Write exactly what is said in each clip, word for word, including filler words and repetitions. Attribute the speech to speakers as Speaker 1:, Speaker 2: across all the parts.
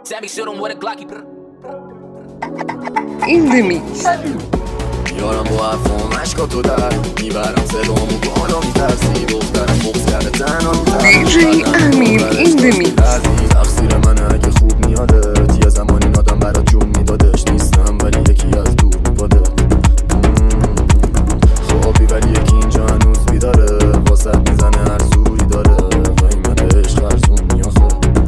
Speaker 1: In the mix.
Speaker 2: میارم با حرفام عشقا تو در میبرم صدامو بالا میترسی دخترم بغض کرده تنها
Speaker 1: دیجی امین این the mix.
Speaker 2: تقصیر منه اگه خوب میادت یه زمانی نادم برات جون میدادش نیستم ولی یکی از دور میباده خوابی ولی یکی اینجا هنوز بیداره واسط میزنه هر زوری داره قیمت عشق ارزون نیازه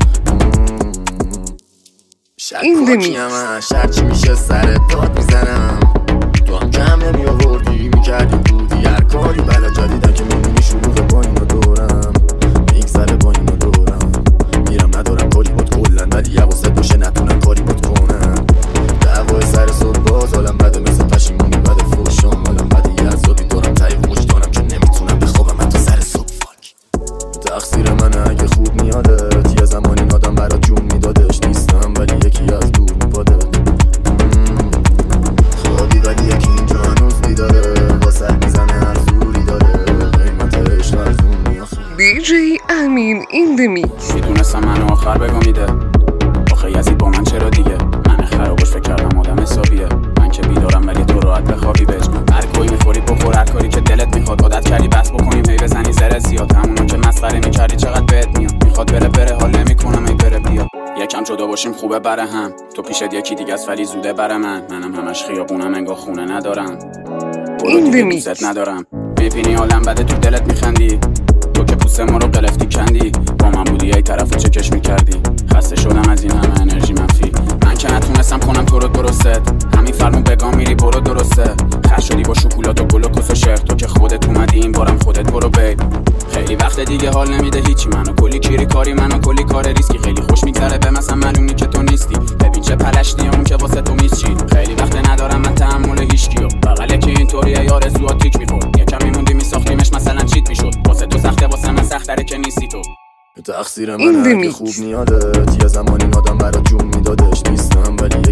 Speaker 1: این the
Speaker 2: شک همه شرچی میشه سر داد میزنم تو هم کم نمی آوردی میکردی بودی هر کاری بلا جدیدن که میمونی شروع با اینا دورم میگذره با اینا دورم میرم ندارم کاری بود کلن ولی یواست باشه نتونم کاری بود کنم دعوای سر صبح باز حالم بده مثل پشیمونی بده فوشم حالم بده یه عذابی دارم تایی وجدانم که نمیتونم بخوابم من تو سر صبح فاک تقصیر منه اگه خوب میادت یه زمانی نادم برات جون میدادش نیستم ولی یکی از دور میباده خوابی ولی یکی اینجا هنوز بیداره واسه میزنه هر زوری داره قیمت عشق ارزون نیازه
Speaker 1: دیجی امین این the mix.
Speaker 3: میدونستم منو آخر بگا میده آخه یزید با من چرا دیگه من خرابش فکر کردم آدم حسابیه من که بیدارم ولی تو راحت بخوابی بهش هر کوی میخوری بخور هر کاری که دلت میخواد عادت کردی بس بکنیم هی بزنی زره زیاد همونو که مسخره میکردی چقدر بهت میاد میخواد بره بره حال نمیکنم ای بره بیا یکم جدا باشیم خوبه بره هم تو پیشت یکی دیگه است ولی زوده بره من منم همش خیابونم انگار خونه ندارم برو دیگه دوست ندارم میبینی عالم بده تو دلت میخندی تو که پوست ما رو قلفتی کندی با من بودی ای طرفو چکش میکردی خسته شدم از این همه انرژی منفی من که نتونستم کنم تو رو درست همین فرمون بگام میری برو درسته خش شدی با شکلات و گل و کس و شعر تو که خودت اومدی این بارم خودت برو بی خیلی وقت دیگه حال نمیده هیچی منو کلی کیری کاری منو کلی کار ریسکی خیلی خوش میگذره به مثلا معلومی که تو نیستی ببین چه پلشتی اون که واسه تو میز چی خیلی وقت ندارم من تحمل هیچکیو بغل که اینطوریه یار زوات تیک میخورد یکم میموندی میساختیمش مثلا چیت میشد واسه تو سخته واسه من سختره که نیستی تو
Speaker 2: تقصیر منه اگه خوب میادت یه زمانی نادم برات جون میدادش نیستم ولی